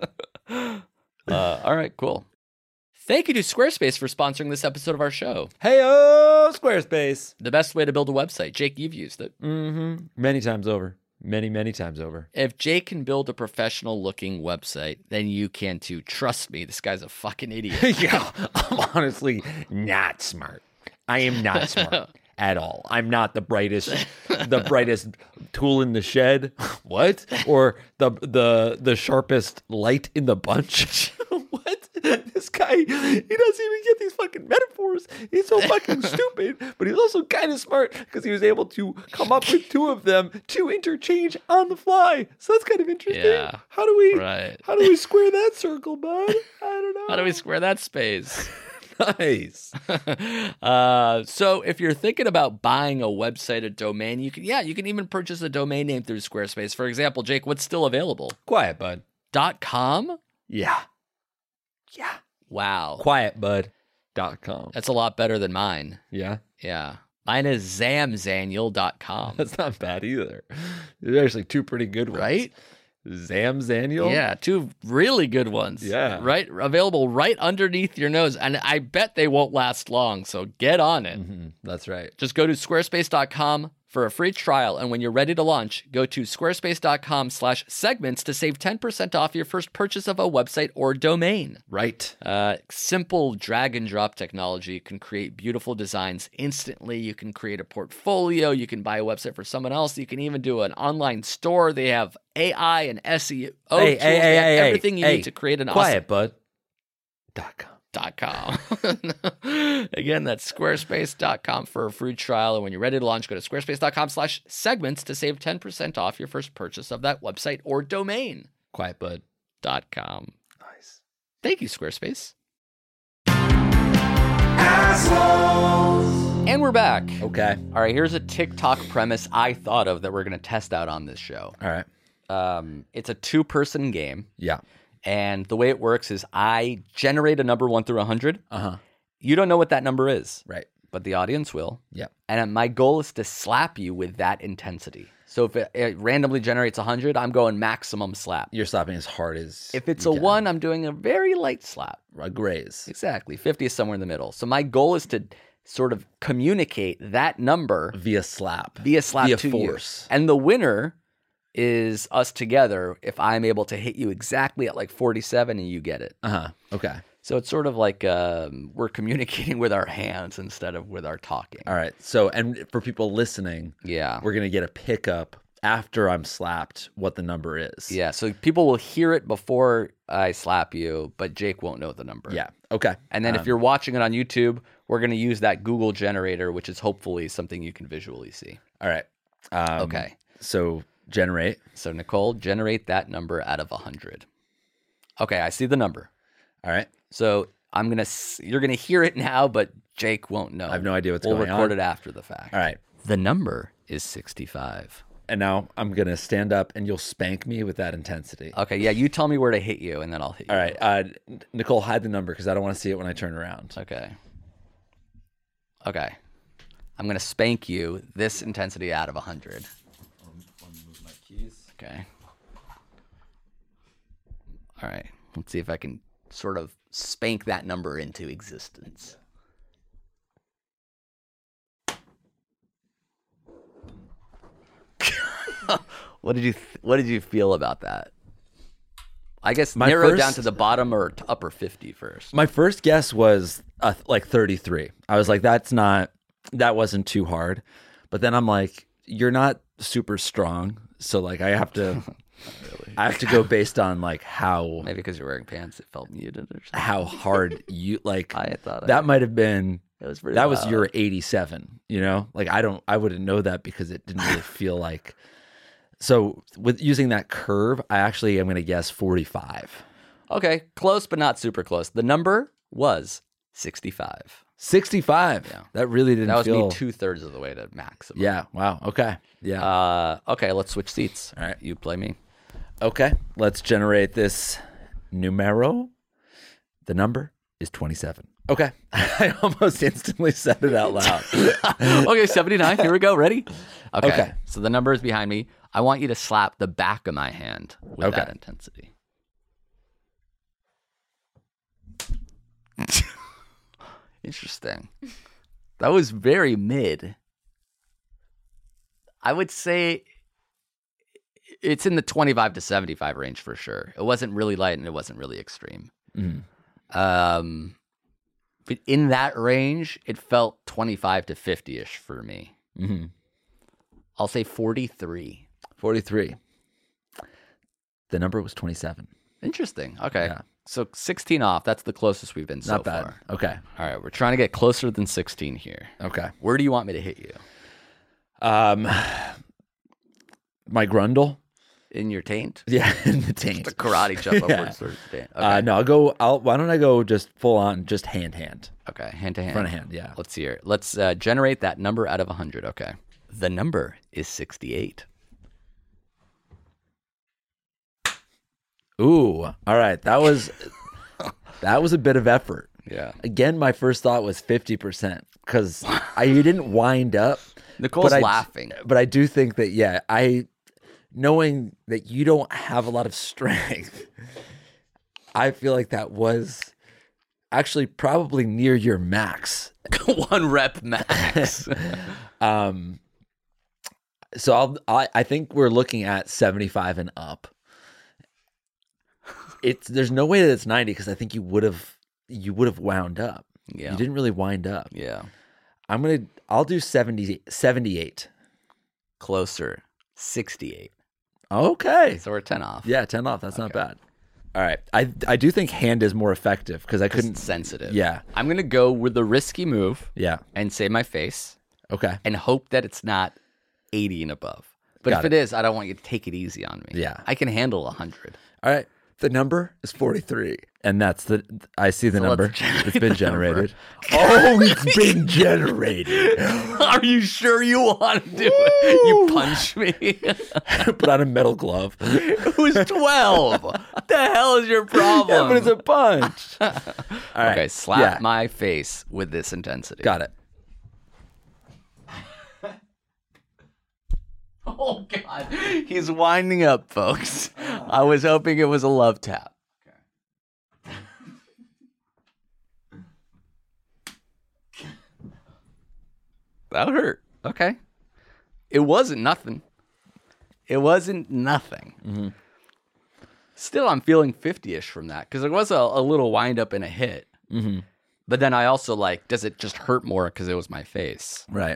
Uh, all right, cool. Thank you to Squarespace for sponsoring this episode of our show.
Hey, oh, Squarespace.
The best way to build a website. Jake, you've used it.
Mm-hmm. Many times over. Many, many times over.
If Jake can build a professional looking website, then you can too. Trust me, this guy's a fucking idiot.
Yeah, I'm honestly not smart. I am not smart at all. I'm not the brightest, the brightest tool in the shed. What? Or the the the sharpest light in the bunch. What? This guy, he doesn't even get these fucking metaphors. He's so fucking stupid, but he's also kind of smart because he was able to come up with two of them to interchange on the fly. So that's kind of interesting.
Yeah.
How do we?
Right.
How do we square that circle, bud? I don't know.
How do we square that space?
Nice.
uh, so if you're thinking about buying a website, a domain, you can, yeah, you can even purchase a domain name through Squarespace. For example, Jake, what's still available?
Quiet, bud.
Dot .com?
Yeah. Yeah.
Wow.
Quiet, bud. Dot com.
That's a lot better than mine.
Yeah.
Yeah. Mine is zamzaniel dot com.
That's not bad either. There's actually two pretty good ones.
Right?
Zamzaniel?
Yeah, two really good ones.
Yeah.
Right? Available right underneath your nose. And I bet they won't last long, so get on it.
Mm-hmm. That's right.
Just go to squarespace dot com for a free trial, and when you're ready to launch, go to squarespace dot com slash segments to save ten percent off your first purchase of a website or domain.
Right.
Uh, simple drag and drop technology can create beautiful designs instantly. You can create a portfolio. You can buy a website for someone else. You can even do an online store. They have A I and S E O
Hey,
tools.
hey,
They
hey,
have
hey,
everything
hey,
you
hey.
need to create an
Quiet, bud. Dot com.
Dot com. Again, that's squarespace dot com for a free trial. And when you're ready to launch, go to squarespace dot com slash segments to save ten percent off your first purchase of that website or domain.
Quiet, bud.
Dot com.
Nice.
Thank you, Squarespace.
Assholes.
And we're back.
Okay.
All right, here's a TikTok premise I thought of that we're going to test out on this show.
All right.
Um, it's a two-person game,
Yeah.
and the way it works is I generate a number one through one hundred.
Uh-huh.
You don't know what that number is,
Right.
but the audience will.
Yeah.
And my goal is to slap you with that intensity. So if it, it randomly generates one hundred, I'm going maximum slap.
You're slapping as hard as
If it's
you
a
can.
one, I'm doing a very light slap.
A graze.
Exactly. fifty is somewhere in the middle. So my goal is to sort of communicate that number
Via slap.
via slap
Via
to
force.
you. And the winner is us together if I'm able to hit you exactly at like forty-seven and you get it.
Uh-huh. Okay.
So it's sort of like um, we're communicating with our hands instead of with our talking.
All right. So, and for people listening,
Yeah.
we're going to get a pickup after I'm slapped what the number is.
Yeah. So people will hear it before I slap you, but Jake won't know the number.
Yeah. Okay.
And then if
Um,
you're watching it on YouTube, we're going to use that Google generator, which is hopefully something you can visually see.
All right. Um,
Okay.
So generate.
So Nicole, generate that number out of one hundred. Okay, I see the number.
All right.
So I'm going to, you're going to hear it now, but Jake won't know.
I have no idea what's
we'll
going
record
on.
it after the fact.
All right.
The number is sixty-five.
And now I'm going to stand up and you'll spank me with that intensity.
Okay, yeah, you tell me where to hit you, and then I'll hit you.
All right. Uh, Nicole, hide the number because I don't want to see it when I turn around.
Okay. Okay. I'm going to spank you this intensity out of one hundred. Okay. All right. Let's see if I can sort of spank that number into existence. What did you th- What did you feel about that? I guess
My
narrow
first-
down to the bottom or t- upper fifty first.
My first guess was uh, like thirty-three. I was like, that's not, that wasn't too hard. But then I'm like, you're not super strong. So like I have to, I have to go based on like how,
Maybe because you're wearing pants, it felt muted or something.
how hard you like,
I thought
that might have been,
it was pretty.
that was
loud.
your eighty-seven, you know, like I don't, I wouldn't know that because it didn't really feel like, so with using that curve, I actually am going to guess forty-five.
Okay, close but not super close. The number was sixty-five.
sixty-five.
Yeah.
That really didn't
That was
feel.
me two thirds of the way to maximum.
Yeah. Wow. Okay. Yeah.
Uh, okay, let's switch seats.
All right.
You play me.
Okay, let's generate this numero. The number is twenty-seven. Okay. I almost instantly said it out loud.
Okay, seventy-nine. Here we go. Ready? Okay.
Okay.
So the number is behind me. I want you to slap the back of my hand with
Okay.
that intensity. Interesting. That was very mid. I would say it's in the twenty-five to seventy-five range for sure. It wasn't really light and it wasn't really extreme.
Mhm.
Um, but in that range, it felt twenty-five to fifty-ish for me.
Mm-hmm.
I'll say forty-three.
forty-three. The number was twenty-seven.
Interesting. Okay.
Yeah.
So sixteen off. That's the closest we've been so
Not bad.
far.
Okay.
All right. We're trying to get closer than sixteen here.
Okay.
Where do you want me to hit you?
Um, my grundle.
In your taint?
Yeah, in the taint.
The karate chop
Yeah.
upwards towards the taint. Okay.
Uh, no, I'll go. I'll. Why don't I go just full on, just hand hand,
okay. Hand to hand.
front of hand. Yeah.
Let's hear it. Let's uh, generate that number out of one hundred. Okay. The number is sixty-eight.
Ooh. All right. That was. That was a bit of effort.
Yeah.
Again, my first thought was fifty percent because I you didn't wind up.
Nicole's
but I-
laughing.
But I do think that, yeah, I, knowing that you don't have a lot of strength, I feel like that was actually probably near your max.
One rep max.
Um, so I'll, I, I think we're looking at seventy-five and up. It's there's no way that it's ninety because I think you would have you would have wound up.
Yeah.
You didn't really wind up.
Yeah.
I'm gonna I'll do seventy, seventy-eight.
Closer. sixty-eight.
Okay.
So we're ten off.
Yeah, ten off. That's not
Okay.
bad. All right. I I do think hand is more effective because I
Couldn't
couldn't.
sensitive.
Yeah.
I'm going to go with the risky move
Yeah.
and say my face
Okay.
and hope that it's not eighty and above. But
Got
if
it.
it is, I don't want you to take it easy on me.
Yeah.
I can handle one hundred.
All right. The number is forty-three. And that's the, I see the
So let's
number.
generate
It's been
the number.
generated. Oh, it's been generated.
Are you sure you want to do it? You punch me.
Put on a metal glove.
Who's twelve? What the hell is your problem?
Yeah, but it's a punch. All right.
Okay, slap
Yeah.
my face with this intensity.
Got it.
Oh, God. He's winding up, folks. I was hoping it was a love tap. Okay. That hurt. Okay. It wasn't nothing. It wasn't nothing.
Mm-hmm.
Still, I'm feeling fifty-ish from that because there was a, a little wind up and a hit.
Mm-hmm.
But then I also like, does it just hurt more because it was my face?
Right.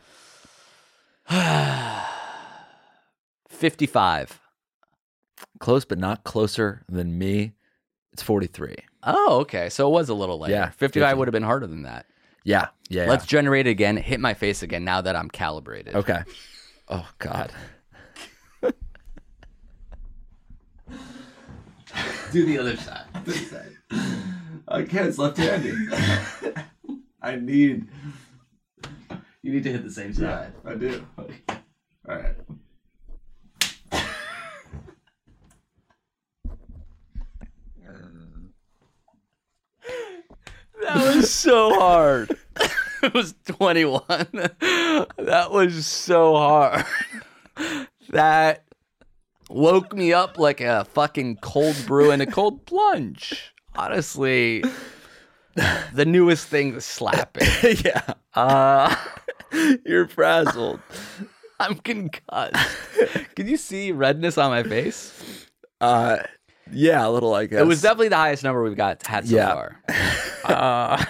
fifty-five.
Close, but not closer than me. It's forty-three.
Oh, okay. So it was a little later.
Yeah,
fifty-five
fifty.
would have been harder than that.
Yeah. Yeah.
Let's generate it again. Hit my face again now that I'm calibrated.
yeah. Okay. Oh, God.
Do the other side. This side. I can't. It's left-handed. I need. You need to hit the same side.
I do. All right.
That was so hard. It was twenty-one. That was so hard. That woke me up like a fucking cold brew and a cold plunge. Honestly, the newest thing is slapping.
Yeah.
Uh,
You're frazzled.
I'm concussed. Can you see redness on my face?
Uh, yeah, a little, I guess.
It was definitely the highest number we've got had so
Yeah.
far. Uh,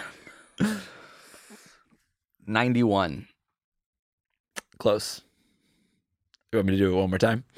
ninety-one.
Close. You want me to do it one more time?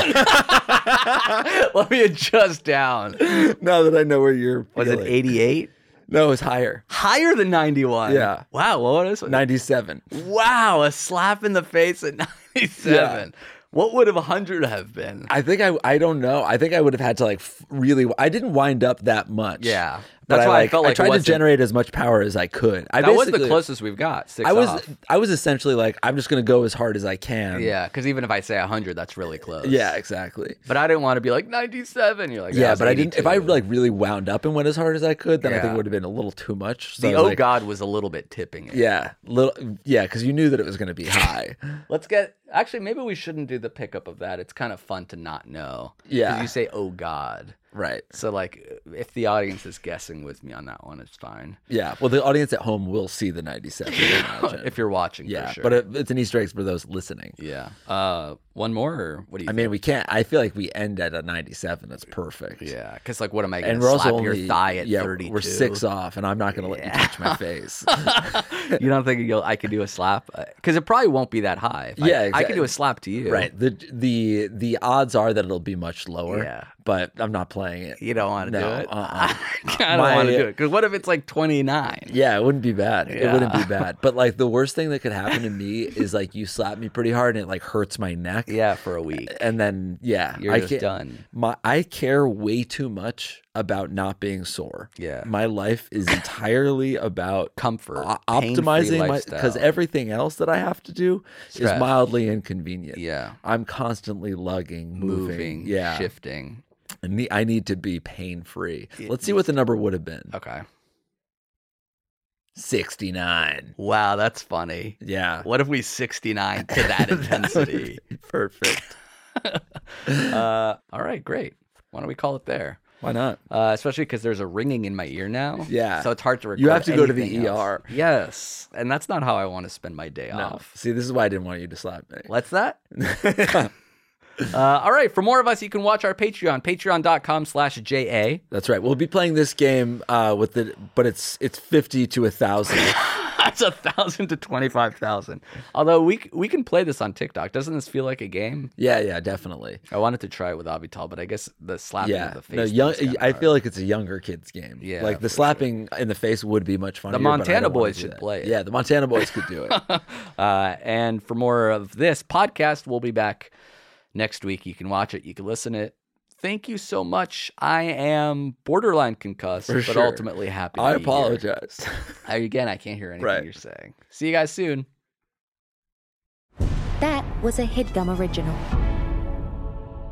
Let me adjust down.
Now that I know where you're
Was it
feeling.
eighty-eight?
No, it's higher.
Higher than ninety-one.
Yeah.
Wow. What is it?
ninety-seven.
Wow. A slap in the face at ninety-seven. What would have one hundred have been?
I think I I don't know. I think I would have had to like f- really. I didn't wind up that much.
Yeah.
But
That's
I,
why I
like,
felt like
I
it
tried to
wasn't-
generate as much power as I could. I
That was the
basically-
closest we've got. Six
I was
off.
I was essentially like, I'm just gonna go as hard as I can.
Yeah. Because even if I say one hundred, that's really close.
Yeah, exactly.
But I didn't want to be like ninety-seven. You're like,
Yeah,
"That was
but I didn't. If I
eighty-two."
like really wound up and went as hard as I could, then I think
Yeah.
it would have been a little too much. So
The
I was
oh
like,
God was a little bit tipping it.
Yeah, little. Yeah, because you knew that it was gonna be high.
Let's get. Actually, maybe we shouldn't do the pickup of that. It's kind of fun to not know.
Yeah.
Because you say, oh God.
Right.
So, like, if the audience is guessing with me on that one, it's fine.
Yeah. Well, the audience at home will see the ninety-seven. I imagine.
If you're watching,
yeah,
for sure.
but it, it's an Easter egg for those listening.
Yeah. Uh, one more, or what do you
I
think?
mean, we can't. I feel like we end at a ninety-seven. That's perfect.
Yeah, because, like, what am I going
And
to
we're
slap
also
your
only
thigh at
yeah,
thirty-two?
we're six off, and I'm not going to let you touch my face.
You don't think you'll, I could do a slap? Because it probably won't be that high. If I-
Yeah,
I,
exactly.
could do a slap to you.
Right. The the the odds are that it'll be much lower.
Yeah.
But I'm not playing it.
You don't want to
No,
do it?
uh-uh.
I don't
My-
want to do it. Because what if it's like twenty-nine?
Yeah, it wouldn't be bad. It wouldn't be
Yeah.
bad. But like the worst thing that could happen to me is like you slap me pretty hard and it like hurts my neck.
Yeah, for a week.
And then yeah,
You're
I
just
can't-
done.
My I care way too much about not being sore.
Yeah.
My life is entirely about
Comfort.
o-
pain-free
optimizing my
lifestyle.
because everything else that I have to do
Stress.
is mildly inconvenient.
Yeah.
I'm constantly lugging, moving,
Moving,
yeah.
shifting.
I need, I need to be pain free. Let's see what the number would have been.
Okay.
sixty-nine.
Wow, that's funny.
Yeah.
What if we sixty-nine to that intensity?
Perfect.
uh, all right, great. Why don't we call it there?
Why not?
Uh, especially because there's a ringing in my ear now.
Yeah.
So it's hard to record.
You have to go to the
anything
E
else.
R.
Yes. And that's not how I want to spend my day
No.
off.
See, this is why I didn't want you to slap me.
Let's that? uh, all right. For more of us, you can watch our Patreon, patreon.com slash JA.
That's right. We'll be playing this game uh, with the, but it's it's fifty to a thousand.
That's a thousand to twenty-five thousand. Although we we can play this on TikTok. Doesn't this feel like a game?
Yeah, yeah, definitely.
I wanted to try it with Avital, but I guess the slapping
Yeah,
of the face.
no, young.
thing's kinda
I
hard.
feel like it's a younger kids game.
Yeah,
like the
for
slapping in the face would be much funnier.
The
but I
Montana
don't wanna
Boys
do
should
that.
play it.
Yeah, the Montana Boys could do it.
Uh, and for more of this podcast, we'll be back next week. You can watch it. You can listen to it. Thank you so much. I am borderline concussed,
For
but
sure.
ultimately happy to
I
be here.
apologize.
I, again, I can't hear anything
Right.
you're saying. See you guys soon.
That was a HeadGum original.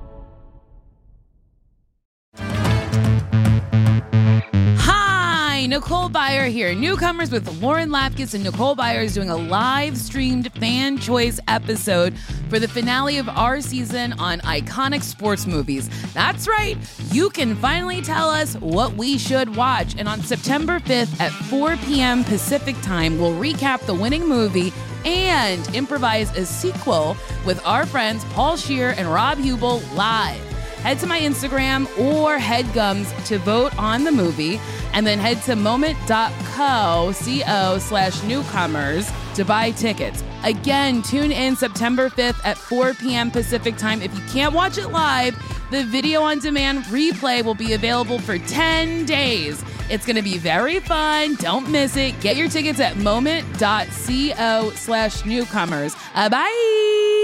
Hi! No Nicole Byer here. Newcomers with Lauren Lapkus and Nicole Byer is doing a live-streamed fan choice episode for the finale of our season on iconic sports movies. That's right. You can finally tell us what we should watch. And on September fifth at four p.m. Pacific time, we'll recap the winning movie and improvise a sequel with our friends Paul Scheer and Rob Hubel live. Head to my Instagram or HeadGums to vote on the movie, and then head to moment.co, C-O, slash newcomers to buy tickets. Again, tune in September fifth at four p.m. Pacific time. If you can't watch it live, the video on demand replay will be available for ten days. It's going to be very fun. Don't miss it. Get your tickets at moment.co slash newcomers. Uh, bye.